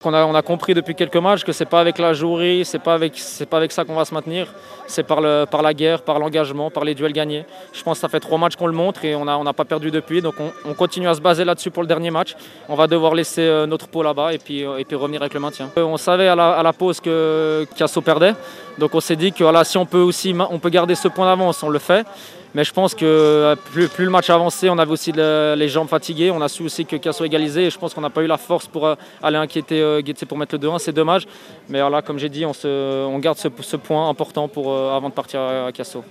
On a compris depuis quelques matchs que c'est pas avec la jouerie, c'est pas avec ça qu'on va se maintenir. C'est par la guerre, par l'engagement, par les duels gagnés. Je pense que ça fait 3 matchs qu'on le montre et on n'a pas perdu depuis. Donc on continue à se baser là-dessus pour le dernier match. On va devoir laisser notre pot là-bas et puis revenir avec le maintien. On savait à la pause que Casso perdait. Donc on s'est dit que voilà, si on peut garder ce point d'avance, on le fait. Mais je pense que plus le match avançait, on avait aussi les jambes fatiguées. On a su aussi que Casso égalisait et je pense qu'on n'a pas eu la force pour aller inquiéter Guetze pour mettre le 2-1. C'est dommage. Mais voilà, comme j'ai dit, on garde ce point important avant de partir à Casso.